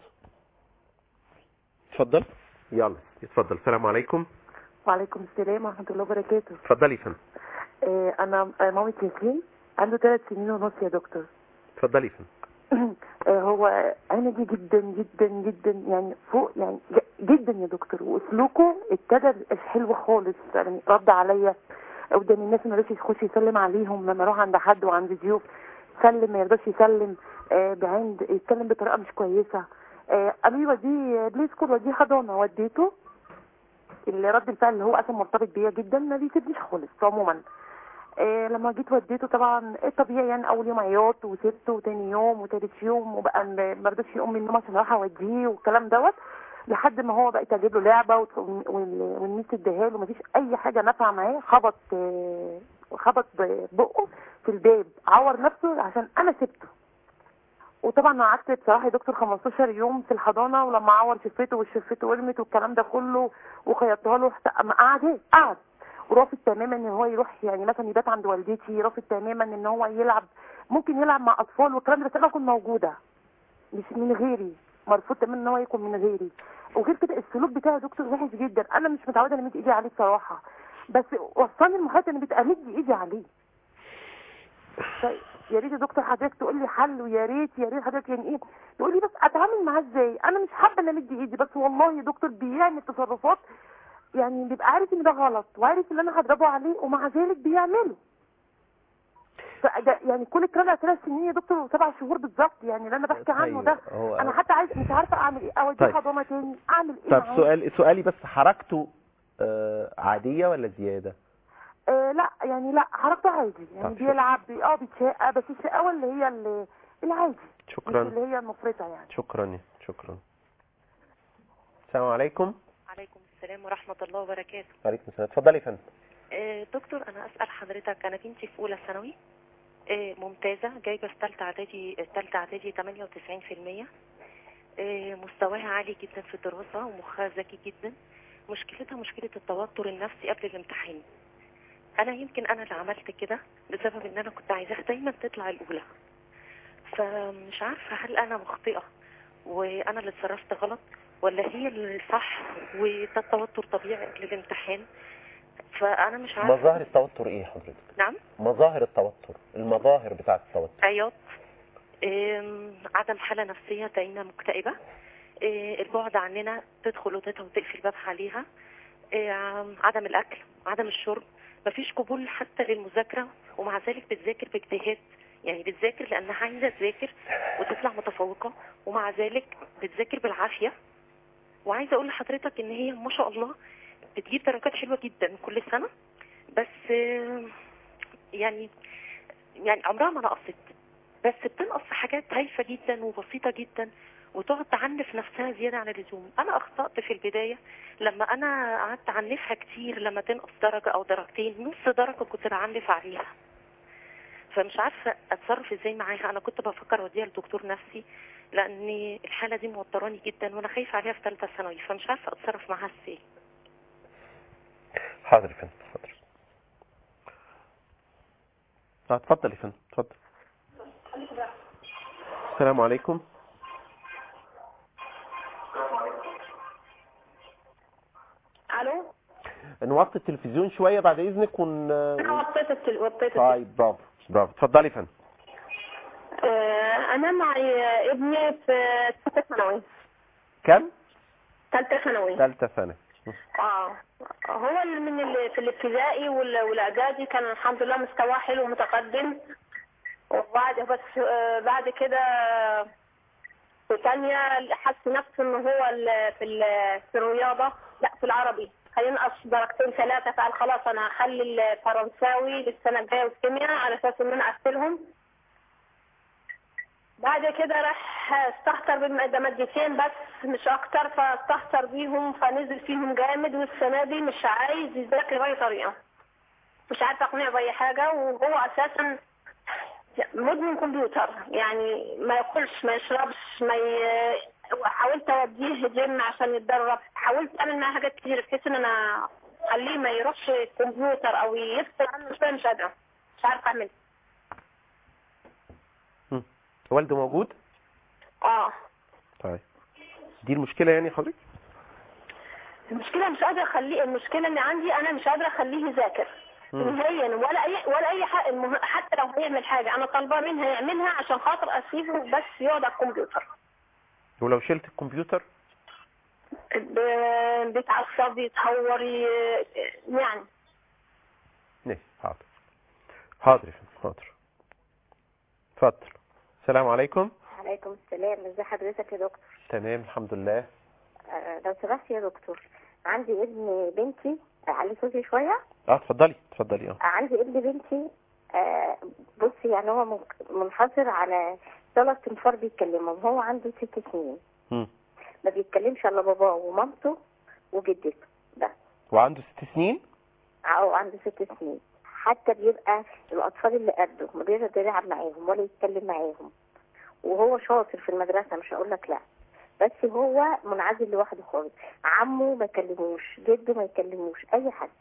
اتفضل. يلا اتفضل. السلام عليكم. وعليكم السلام ورحمه الله وبركاته. اتفضلي يا فندم. آه انا مامة ياسين، عنده ثلاث سنين ونص يا دكتور. اتفضلي يا فندم. آه هو عندي جدا جدا جدا، يعني فوق يعني جدا يا دكتور، وسلوكه ابتدى مش حلو خالص. يعني رد عليا قدام الناس، ما يرضاش يخش يسلم عليهم. لما اروح عند حد وعند ضيوف سلم ما يرضاش يسلم. آه بعند يتكلم بطريقه مش كويسه. آه قالوا لي وديه بلاي سكول، وديه حضانه، وديته. اللي رد الفعل اللي هو اصلا مرتبط بيا جدا ما بيسيبنيش خالص عموما. إيه لما جيت وديته طبعا الطبيعي يعني اول يوم عياط، وسبته، وتاني يوم وتالت يوم، وبقى ما رضاش يقوم من النوم عشان اروح اوديه والكلام دوت، لحد ما هو بقيت اجيب له لعبه والميس اديها له، مفيش اي حاجه نافعه معاه. خبط خبط بقه في الباب، عور نفسه عشان انا سبته. وطبعا قعدت بصراحه يا دكتور خمستاشر يوم في الحضانه، ولما عور شفته وشفته ورمت والكلام ده كله وخيطتها له، قعد قعد ورافض تماما ان هو يروح، يعني مثلا يبات عند والدتي، رافض تماما ان هو يلعب، ممكن يلعب مع اطفال والكلام ده، بس انا اكون موجوده مش من غيري، مرفوض تماما ان هو يكون من غيري. وغير كده السلوك بتاعي يا دكتور وحش جدا، انا مش متعوده ان امد ايدي عليه بصراحه، بس وصلني لمرحله ان بتمد ايدي عليه. يا ريت يا دكتور حضرتك تقول لي حل، ويا ريت يا ريت حضرتك يعني ايه تقول لي بس اتعامل معاه ازاي. انا مش حابه ان امد ايدي، بس والله يا دكتور بيعمل تصرفات يعني بيبقى عارف ان ده غلط، وعارف ان انا هضربه عليه، ومع ذلك بيعمله. فده يعني كل الكلام ده ثلاث سنين يا دكتور وسبع شهور بالظبط، يعني اللي انا بحكي عنه ده. انا حتى عايز مش عارفه اعمل ايه، اوديه طيب. حضانه تاني، اعمل ايه طب معاه؟ سؤال سؤالي بس، حركته آه عاديه ولا زياده؟ آه لا يعني لا، حركته عادي يعني، بيلعب بي اه بيتشقى، بس الشقاوه اللي هي اللي العادي، شكرا. مش اللي هي المفرطه يعني. شكرا شكرا. السلام عليكم. عليكم السلام ورحمة الله وبركاته. عليكم السلام. اتفضلي يا فندم. آه دكتور، أنا أسأل حضرتك، أنا بنتي في أولى ثانوي، آه ممتازة، جايبة في ثالثة إعدادي ثالثة إعدادي ثمانية وتسعين في المية. آه مستواها عالي جدا في الدراسة، ومخها ذكي جدا. مشكلتها مشكلة التوتر النفسي قبل الامتحان. أنا يمكن أنا اللي عملت كده بسبب إن أنا كنت عايزاها دايما تطلع الأولى. فمش عارفة هل أنا مخطئة وأنا اللي اتصرفت غلط، ولا هي اللي صح وده التوتر طبيعي قبل الامتحان. فانا مش عارفه. مظاهر التوتر ايه حضرتك؟ نعم. مظاهر التوتر، المظاهر بتاعه التوتر. عياط، عدم حاله نفسيه، تلاقينا مكتئبه، البعد عننا، تدخل اوضتها وتقفل بابها عليها، عدم الاكل، عدم الشرب، مفيش قبول حتى للمذاكره، ومع ذلك بتذاكر باجتهاد، يعني بتذاكر لانها عايزه تذاكر وتطلع متفوقه، ومع ذلك بتذاكر بالعافيه. وعايزه اقول لحضرتك ان هي ما شاء الله بتجيب درجات حلوه جدا كل سنه، بس يعني يعني عمرها ما نقصت، بس بتنقص حاجات هايفه جدا وبسيطه جدا، وتقعد تعنف نفسها زياده عن اللزوم. انا اخطات في البدايه لما انا قعدت اعنفها كتير، لما تنقص درجه او درجتين نص درجه كنت بعنف عليها، فمش عارفه اتصرف ازاي معاها. انا كنت بفكر اوديها لدكتور نفسي لان الحاله دي موتراني جدا وانا خايفه عليها في ثالثه ثانوي، فمش عارفه اتصرف معاها ازاي. حاضر يا فندم، حاضر. اه اتفضل يا فندم، اتفضل. السلام عليكم. الو، نوطي التلفزيون شويه بعد اذنك ون انا وطيت التل... وطيت طيب برافو برافو، اتفضلي يا فندم. آه انا معي ابني في ثالثه ثانوي. كم؟ ثالثه ثانوي. ثالثه ثانوي. اه هو اللي من اللي في الابتدائي وال- والاعدادي كان الحمد لله مستواه حلو ومتقدم، وبعد بس آه بعد كده في ثانيه حس نفسه ان هو ال- في ال- في الرياضه، لا في العربي هينقص درجتين ثلاثه، فقال خلاص انا هخلي الفرنساوي للسنه الجايه والكيمياء على اساس ان انا اقفلهم. بعد كده راح استهتر بمادتين بس مش اكتر، فاستهتر بيهم فنزل فيهم جامد، والسنه دي مش عايز يذاكر باي طريقه، مش عارفه اقنعه باي حاجه، وهو اساسا مدمن كمبيوتر، يعني ما ياكلش ما يشربش ما ي... حاولت اوديه جيم عشان يتدرب، حاولت اعمل معاه حاجات كتير بحيث ان انا اخليه ما يروحش الكمبيوتر او يفصل عنه شويه، مش قادره مش عارفه اعمل. مم. والده موجود؟ اه طيب دي المشكله يعني حضرتك؟ المشكله مش قادره اخليه، المشكله اللي عندي انا مش قادره اخليه يذاكر نهائيا ولا اي ولا اي حاجه، المه... حتى لو هيعمل حاجه انا طالباه منها يعملها عشان خاطر اسيبه بس يقعد على الكمبيوتر. ولو شلت الكمبيوتر؟ ب... بيتعصب يتهور ي... يعني. ماشي حاضر. حاضر يا فندم، حاضر. اتفضل. السلام عليكم. عليكم السلام، ازي حضرتك يا دكتور؟ تمام الحمد لله. آه لو سمحت يا دكتور، عندي ابن بنتي، علي صوتي شويه. اه اتفضلي اتفضلي. اه آه عندي ابن بنتي، آه بصي يعني هو منك- منحصر على ثلاث انفار بيتكلموا، هو عنده ست سنين. مم. ما بيتكلمش الا باباه ومامته وجدته بس. وعنده ست سنين؟ او عنده ست سنين، حتى بيبقى الاطفال اللي قده ما بيقدر يلعب معاهم ولا يتكلم معاهم، وهو شاطر في المدرسه مش هقول لك لا، بس هو منعزل لوحده خالص. عمه ما يكلموش، جده ما يكلموش، اي حد.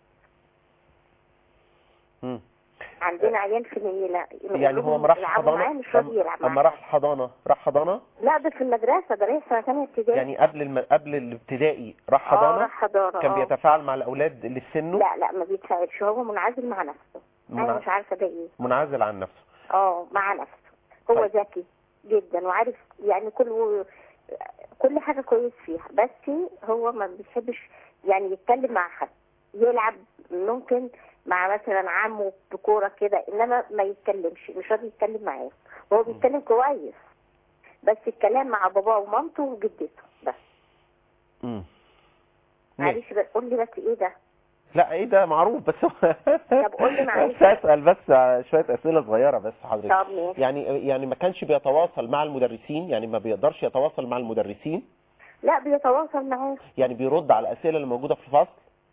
مم. عندنا عيال في العيله يعني هو ما راحش حضانه؟ مش راضي يلعب اما معاه. راح الحضانه راح حضانه؟ لا ده في المدرسه، ده رايح سنه ثانيه ابتدائي. يعني قبل الم... قبل الابتدائي راح اه حضانه؟ راح حضانه. كان آه. بيتفاعل مع الاولاد اللي في سنه؟ لا لا ما بيتفاعلش، هو منعزل مع نفسه. منع... انا مش عارفه ده ايه. منعزل عن نفسه. اه مع نفسه. هو طيب. ذكي جدا وعارف يعني كل كل حاجه كويس فيها، بس هو ما بيحبش يعني يتكلم مع حد، يلعب ممكن مع مثلا عمه بكوره كده، انما ما يتكلمش، مش راضي يتكلم معاه. هو بيتكلم كويس بس الكلام مع باباه ومامته وجدته بس. امم معلش بس قول لي بس ايه ده؟ لا ايه ده معروف، بس طب قول لي معلش. بس اسال بس شويه اسئله صغيره بس حضرتك. طب ماشي. يعني يعني ما كانش بيتواصل مع المدرسين؟ يعني ما بيقدرش يتواصل مع المدرسين؟ لا بيتواصل معاه. يعني بيرد على الاسئله اللي موجوده في الفصل؟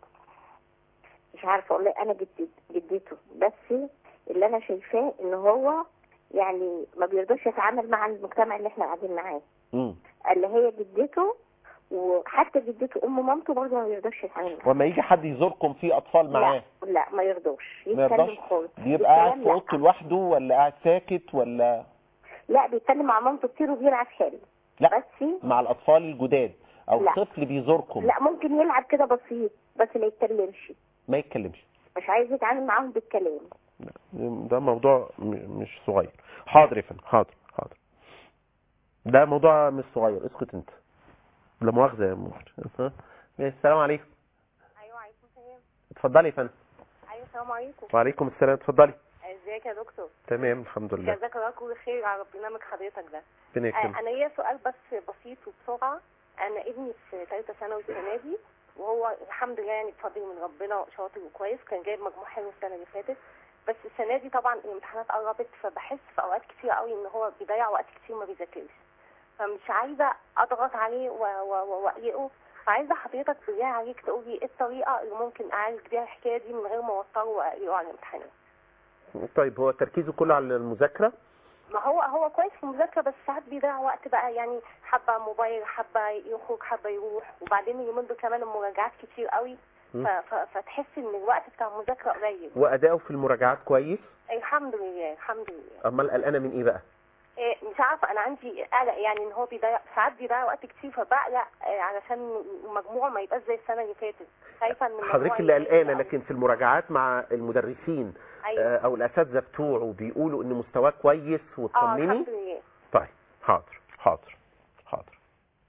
مش عارفه والله، انا جدت جدته، بس اللي انا شايفاه ان هو يعني ما بيرضاش يتعامل مع المجتمع اللي احنا قاعدين معاه. امم اللي هي جدته، وحتى جدته ام مامته برضه ما بيرضاش يتعامل معاه. وما يجي حد يزوركم في اطفال معاه؟ لا لا ما يرضاش ما يتكلم يرضاش؟ خالص. بيبقى قاعد الكلام في اوضته لا. لوحده ولا قاعد ساكت ولا؟ لا بيتكلم مع مامته كتير وبيلعب حلو. لا بس مع الاطفال الجداد او لا. طفل بيزوركم؟ لا ممكن يلعب كده بسيط بس ما يتكلمش، ما يتكلمش، مش عايز يتعامل معاهم بالكلام. ده موضوع م- مش صغير. حاضر يا فندم، حاضر حاضر. ده موضوع مش صغير، اسكت انت. لا مؤاخذه يا مؤاخذه. السلام عليكم. ايوه عليكم السلام. اتفضلي يا فندم. ايوه السلام عليكم. وعليكم السلام، اتفضلي. ازيك يا دكتور؟ تمام الحمد لله. جزاك الله كل خير على برنامج حضرتك ده. ربنا آه يكرمك. انا ليا سؤال بس بسيط وبسرعه. انا ابني في ثالثه ثانوي السنه دي، وهو الحمد لله يعني بفضل من ربنا شاطر وكويس، كان جايب مجموع حلو السنه اللي فاتت، بس السنه دي طبعا الامتحانات قربت، فبحس في اوقات كتير قوي ان هو بيضيع وقت كتير ما بيذاكرش. فمش عايزه اضغط عليه و- و- واقلقه. فعايزه حضرتك بالله عليك تقولي ايه الطريقه اللي ممكن اعالج بيها الحكايه دي من غير ما اوتره واقلقه على الامتحانات. طيب هو تركيزه كله على المذاكره؟ ما هو هو كويس في المذاكره، بس ساعات بيضيع وقت بقى، يعني حبه موبايل، حبه يخرج، حبه يروح، وبعدين اليومين دول كمان المراجعات كتير قوي. ف- ف- فتحس ان الوقت بتاع المذاكره قليل. واداؤه في المراجعات كويس؟ الحمد لله الحمد لله. امال قلقانه من ايه بقى؟ إيه مش عارفه، انا عندي قلق يعني ان هو بيضيع ساعات، بيضيع وقت كتير، فبقلق إيه علشان المجموع ما يبقاش زي السنه اللي فاتت. خايفه ان المجموع حضرتك اللي يقل قلقانه، أوي. لكن في المراجعات مع المدرسين أيوة. آه، او الاساتذه بتوعه بيقولوا ان مستواه كويس اه وتطمني؟ الحمد لله. طيب حاضر حاضر حاضر.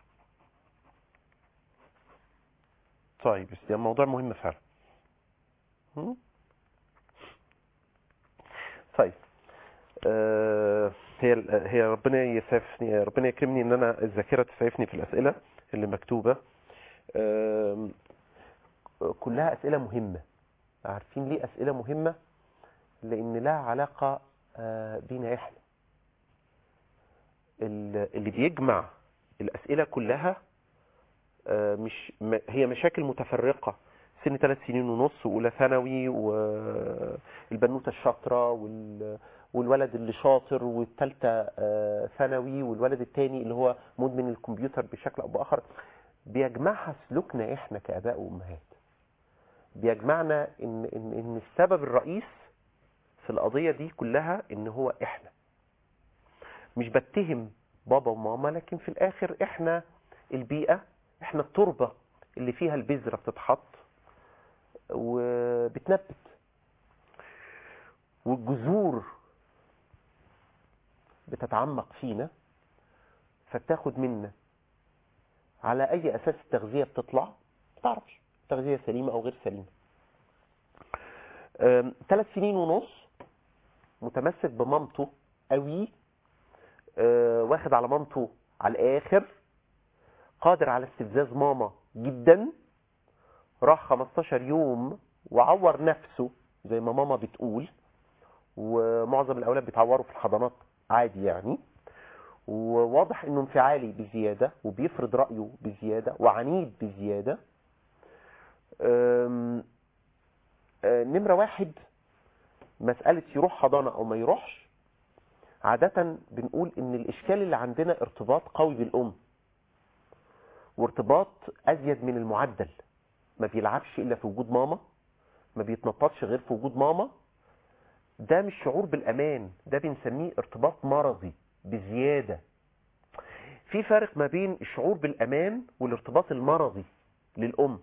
طيب بس ده موضوع مهم فعلا. هم؟ طيب آه هي هي ربنا يسعفني، ربنا يكرمني ان انا الذاكره تسعفني في الاسئله اللي مكتوبه. آه كلها اسئله مهمه. عارفين ليه اسئله مهمه؟ لان لها علاقه آه بينا احنا. اللي بيجمع الاسئله كلها آه مش هي مشاكل متفرقه، سن ثلاث سنين ونص واولى ثانوي والبنوته الشاطره والولد اللي شاطر والثالثه ثانوي والولد الثاني اللي هو مدمن الكمبيوتر بشكل او باخر. بيجمعها سلوكنا احنا كاباء وامهات. بيجمعنا ان ان ان السبب الرئيس في القضيه دي كلها ان هو احنا. مش بتهم بابا وماما، لكن في الاخر احنا البيئه، احنا التربه اللي فيها البذره بتتحط وبتنبت، والجذور بتتعمق فينا فبتاخد منا على اي اساس التغذيه بتطلع. ما تعرفش تغذيه سليمه او غير سليمه. ثلاث سنين ونص متمسك بمامته قوي، أه واخد على مامته على الاخر، قادر على استفزاز ماما جدا. راح خمستاشر يوم وعور نفسه زي ما ماما بتقول، ومعظم الاولاد بيتعوروا في الحضانات عادي يعني. وواضح انه انفعالي بزياده وبيفرض رايه بزياده وعنيد بزياده. نمره واحد، مساله يروح حضانه او ما يروحش، عاده بنقول ان الاشكال اللي عندنا ارتباط قوي بالام، وارتباط ازيد من المعدل. ما بيلعبش الا في وجود ماما، ما بيتنططش غير في وجود ماما. ده مش شعور بالامان، ده بنسميه ارتباط مرضي بزياده. في فرق ما بين الشعور بالامان والارتباط المرضي للام.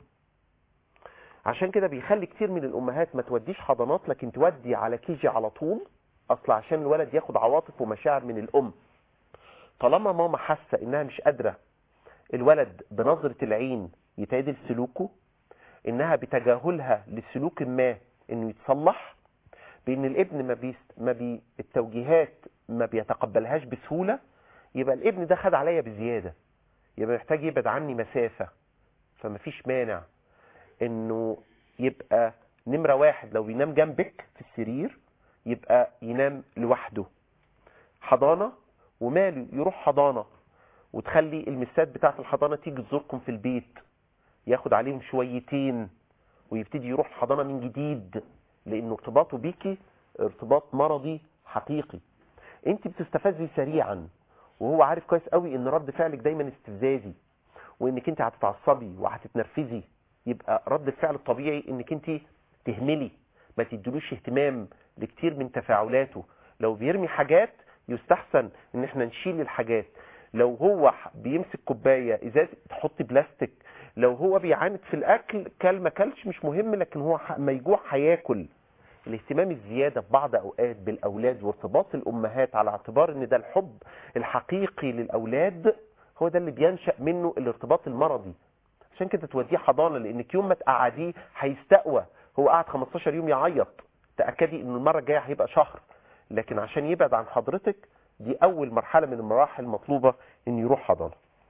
عشان كده بيخلي كتير من الامهات ما توديش حضانات، لكن تودي على كيجي على طول، اصل عشان الولد ياخد عواطف ومشاعر من الام. طالما ماما حاسه انها مش قادره الولد بنظره العين يتعدل سلوكه، انها بتجاهلها لسلوك ما انه يتصلح، بان الابن ما بي ما بي التوجيهات ما بيتقبلهاش بسهوله، يبقى الابن ده خد عليا بزياده، يبقى محتاج يبعد عني مسافه. فما فيش مانع انه يبقى نمره واحد، لو بينام جنبك في السرير يبقى ينام لوحده. حضانه وماله يروح حضانه، وتخلي المسات بتاعه الحضانه تيجي تزوركم في البيت، ياخد عليهم شويتين ويبتدي يروح حضانه من جديد، لانه ارتباطه بيكي ارتباط مرضي حقيقي. انت بتستفزي سريعا، وهو عارف كويس قوي ان رد فعلك دايما استفزازي، وانك انت هتتعصبي وهتتنرفزي. يبقى رد الفعل الطبيعي انك انت تهملي، ما تديلوش اهتمام لكتير من تفاعلاته. لو بيرمي حاجات يستحسن ان احنا نشيل الحاجات. لو هو بيمسك كوبايه ازاز تحط بلاستيك. لو هو بيعاند في الاكل، كل ما كلش مش مهم، لكن هو ما يجوع هياكل. الاهتمام الزياده في بعض اوقات بالاولاد وارتباط الامهات على اعتبار ان ده الحب الحقيقي للاولاد، هو ده اللي بينشأ منه الارتباط المرضي. عشان كده توديه حضانه، لانك يوم ما تقعديه هيستقوى. هو قعد خمستاشر يوم يعيط، تاكدي ان المره الجايه هيبقى شهر. لكن عشان يبعد عن حضرتك، دي اول مرحله من المراحل المطلوبه ان يروح حضانه.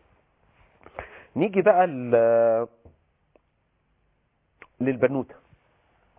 نيجي بقى للبنوته.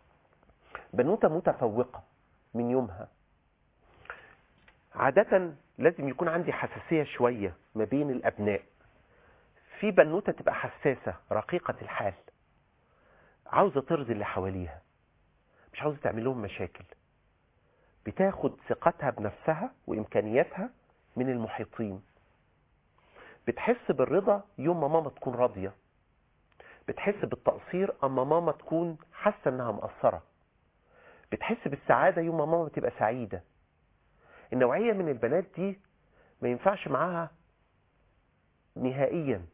بنوته متفوقه من يومها. عاده لازم يكون عندي حساسية شوية ما بين الأبناء. في بنوتة تبقى حساسة رقيقة الحال، عاوزة ترضي اللي حواليها، مش عاوزة تعمل لهم مشاكل، بتاخد ثقتها بنفسها وإمكانياتها من المحيطين. بتحس بالرضا يوم ما ماما تكون راضية، بتحس بالتقصير أما ماما تكون حاسة أنها مقصرة، بتحس بالسعادة يوم ما ماما تبقى سعيدة. النوعية من البنات دي ما ينفعش معاها نهائيا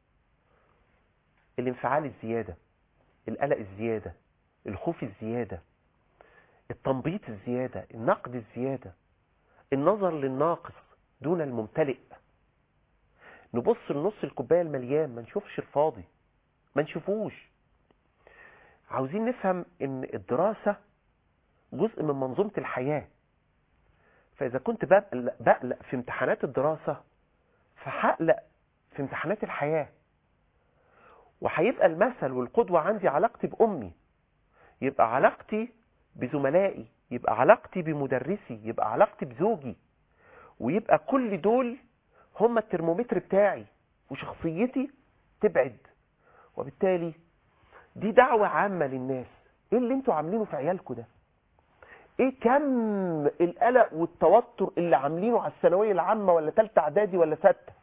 الانفعال الزيادة، القلق الزيادة، الخوف الزيادة، التنبيط الزيادة، النقد الزيادة، النظر للناقص دون الممتلئ. نبص لنص الكوباية المليان، ما نشوفش الفاضي، ما نشوفوش. عاوزين نفهم ان الدراسة جزء من منظومة الحياة. فإذا كنت بقلق, بقلق في امتحانات الدراسة، فهقلق في امتحانات الحياة. وهيبقى المثل والقدوة عندي علاقتي بأمي، يبقى علاقتي بزملائي، يبقى علاقتي بمدرسي، يبقى علاقتي بزوجي، ويبقى كل دول هم الترمومتر بتاعي، وشخصيتي تبعد. وبالتالي دي دعوة عامة للناس. ايه اللي انتوا عاملينه في عيالكم ده؟ ايه كم القلق والتوتر اللي عاملينه على الثانويه العامه ولا ثالثه اعدادي ولا سته؟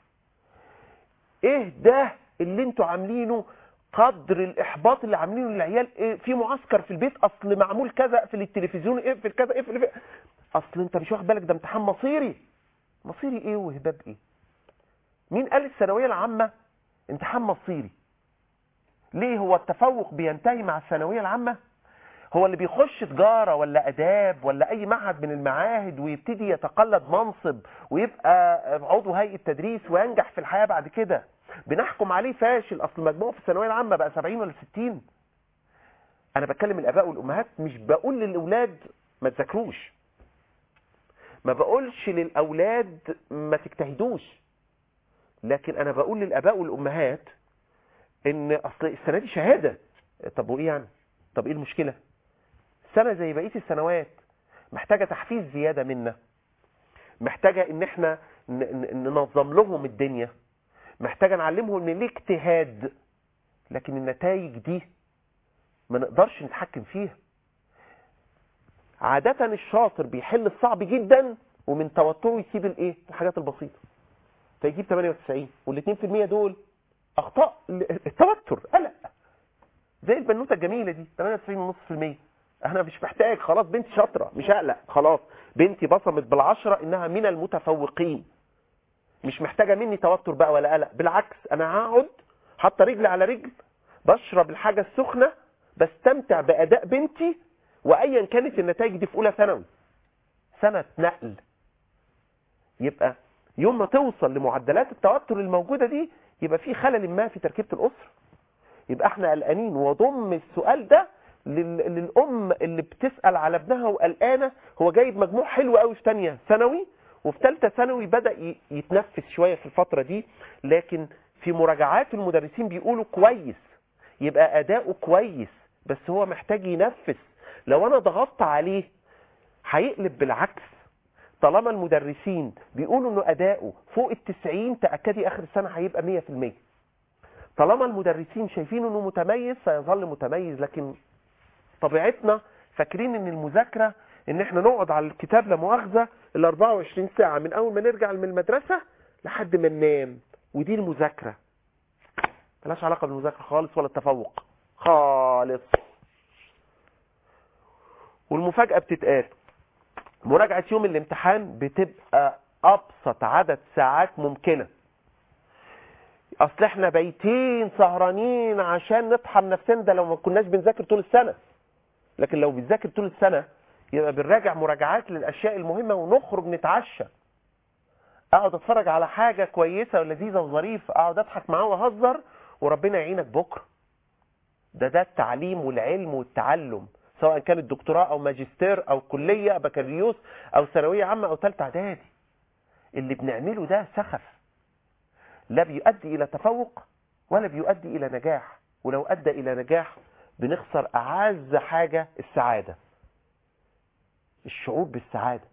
ايه ده اللي انتوا عاملينه؟ قدر الاحباط اللي عاملينه للعيال. إيه في معسكر في البيت، اصل معمول كذا في التلفزيون، ايه في كذا، ايه في اصل انت مش واخد بالك ده امتحان مصيري. مصيري ايه وهباب ايه؟ مين قال الثانويه العامه امتحان مصيري؟ ليه هو التفوق بينتهي مع الثانويه العامه؟ هو اللي بيخش تجارة ولا أداب ولا أي معهد من المعاهد ويبتدي يتقلد منصب ويبقى عضو هيئة تدريس وينجح في الحياة بعد كده بنحكم عليه فاشل أصل مجموعه في الثانوية العامة بقى سبعين ولا ستين؟ أنا بتكلم الآباء والأمهات، مش بقول للأولاد ما تذاكروش، ما بقولش للأولاد ما تجتهدوش، لكن أنا بقول للآباء والأمهات إن أصل السنة دي شهادة. طب وإيه يعني؟ طب إيه المشكلة؟ سنة زي بقية السنوات محتاجة تحفيز زيادة منا، محتاجة ان احنا ننظم لهم الدنيا، محتاجة نعلمهم ان ليه اجتهاد، لكن النتائج دي ما نقدرش نتحكم فيها. عادة الشاطر بيحل الصعب جدا ومن توتره يسيب الايه الحاجات البسيطة فيجيب ثمانية وتسعين، والاثنين في المية دول اخطاء التوتر، قلق. زي البنوتة الجميلة دي ثمانية وتسعين فاصلة خمسة بالمية. انا مش محتاج، خلاص بنتي شاطرة مش هقلق، خلاص بنتي بصمت بالعشرة انها من المتفوقين، مش محتاجة مني توتر بقى ولا قلق. بالعكس انا هقعد حاطه رجل على رجل، بشرب الحاجة السخنة، بستمتع بأداء بنتي، وايا كانت النتائج دي في اولى ثانوي سنة نقل. يبقى يوم ما توصل لمعدلات التوتر الموجودة دي يبقى في خلل ما في تركيبة الأسرة، يبقى احنا قلقانين. وضم السؤال ده للأم اللي بتسأل على ابنها وقلقانة، هو جايب مجموع حلو قوي في ثانية ثانوي وفي ثالثه ثانوي بدأ يتنفس شوية في الفترة دي، لكن في مراجعات المدرسين بيقولوا كويس، يبقى أداؤه كويس، بس هو محتاج ينفس. لو أنا ضغطت عليه هيقلب بالعكس. طالما المدرسين بيقولوا انه أداؤه فوق التسعين، تأكدي آخر السنة هيبقى مية في المية. طالما المدرسين شايفين انه متميز سيظل متميز. لكن طبيعتنا فاكرين ان المذاكرة ان احنا نقعد على الكتاب لا مؤاخذة ال أربعة وعشرين ساعة من اول ما نرجع من المدرسة لحد ما ننام، ودي المذاكرة. ملهاش علاقة بالمذاكرة خالص ولا التفوق خالص. والمفاجأة بتتقال، مراجعة يوم الامتحان بتبقى ابسط عدد ساعات ممكنة. اصل احنا بايتين سهرانين عشان نطحن نفسنا، ده لو ما كناش بنذاكر طول السنة. لكن لو بنذاكر طول السنة يبقى بنراجع مراجعات للاشياء المهمة ونخرج نتعشى، اقعد اتفرج على حاجة كويسة ولذيذة وظريفة، اقعد اضحك معاه واهزر، وربنا يعينك بكرة. ده ده التعليم والعلم والتعلم، سواء كانت دكتوراه او ماجستير او كلية بكالوريوس او ثانوية عامة او ثالثه اعدادي. اللي بنعمله ده سخف، لا بيؤدي الى تفوق ولا بيؤدي الى نجاح. ولو ادى الى نجاح بنخسر اعز حاجة، السعادة، الشعور بالسعادة.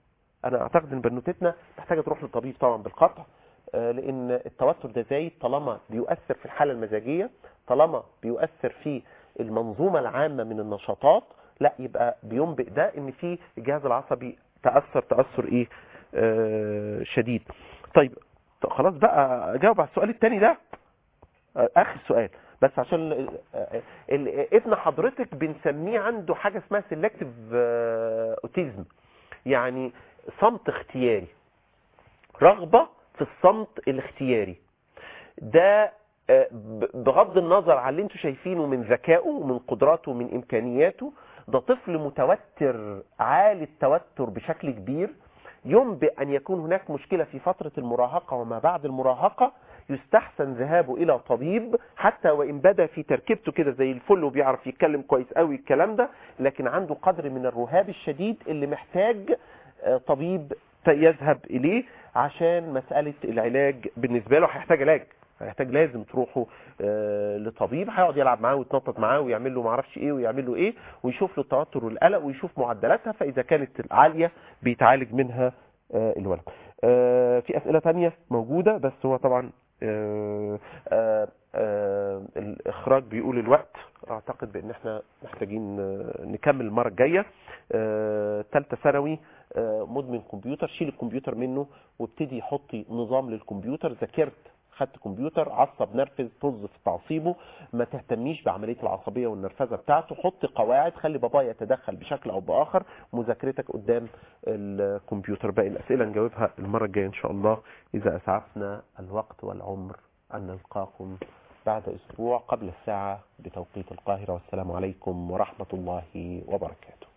انا اعتقد ان بنوتتنا محتاجه تروح للطبيب طبعا بالقطع، لان التوتر ده زايد طالما بيؤثر في الحاله المزاجيه، طالما بيؤثر في المنظومه العامه من النشاطات، لا يبقى بينبئ ده ان في الجهاز العصبي تاثر تاثر ايه آه شديد. طيب خلاص بقى اجاوب على السؤال الثاني ده، اخر سؤال بس عشان ابن حضرتك بنسميه عنده حاجه اسمها سيلكتيف اوتيزم، يعني صمت اختياري، رغبه في الصمت الاختياري. ده بغض النظر عن اللي انتوا شايفينه من ذكائه ومن قدراته ومن امكانياته، ده طفل متوتر عالي التوتر بشكل كبير، ينبئ ان يكون هناك مشكله في فتره المراهقه وما بعد المراهقه، يستحسن ذهابه الى طبيب حتى وان بدا في تركيبته كده زي الفل وبيعرف يتكلم كويس قوي الكلام ده، لكن عنده قدر من الرهاب الشديد اللي محتاج طبيب يذهب اليه عشان مساله العلاج بالنسبه له. هيحتاج علاج، هيحتاج لازم تروحوا آه لطبيب هيقعد يلعب معاه ويتنطط معاه ويعمل له ما اعرفش ايه ويعمل له ايه ويشوف له التوتر والقلق ويشوف معدلاتها، فاذا كانت عاليه بيتعالج منها آه الولد. آه في اسئله ثانيه موجوده بس هو طبعا آه آه آه الاخراج بيقول الوقت، اعتقد بان احنا محتاجين آه نكمل المره الجايه. ثالثه آه ثانوي آه مدمن كمبيوتر، شيل الكمبيوتر منه وابتدي حطي نظام للكمبيوتر. ذاكرت خدت كمبيوتر عصب نرفز طز في تعصيبه، ما تهتميش بعمليه العصبيه والنرفزه بتاعته، حط قواعد، خلي بابا يتدخل بشكل او باخر، مذاكرتك قدام الكمبيوتر. باقي الاسئله نجاوبها المره الجايه ان شاء الله اذا اسعفنا الوقت والعمر ان نلقاكم بعد اسبوع قبل الساعه بتوقيت القاهره، والسلام عليكم ورحمه الله وبركاته.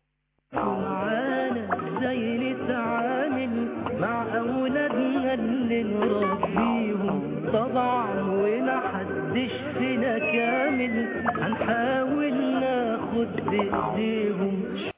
زي نتعامل مع أولادنا اللي نربيهم طبعا ومحدش فينا كامل، هنحاول ناخد بإيديهم.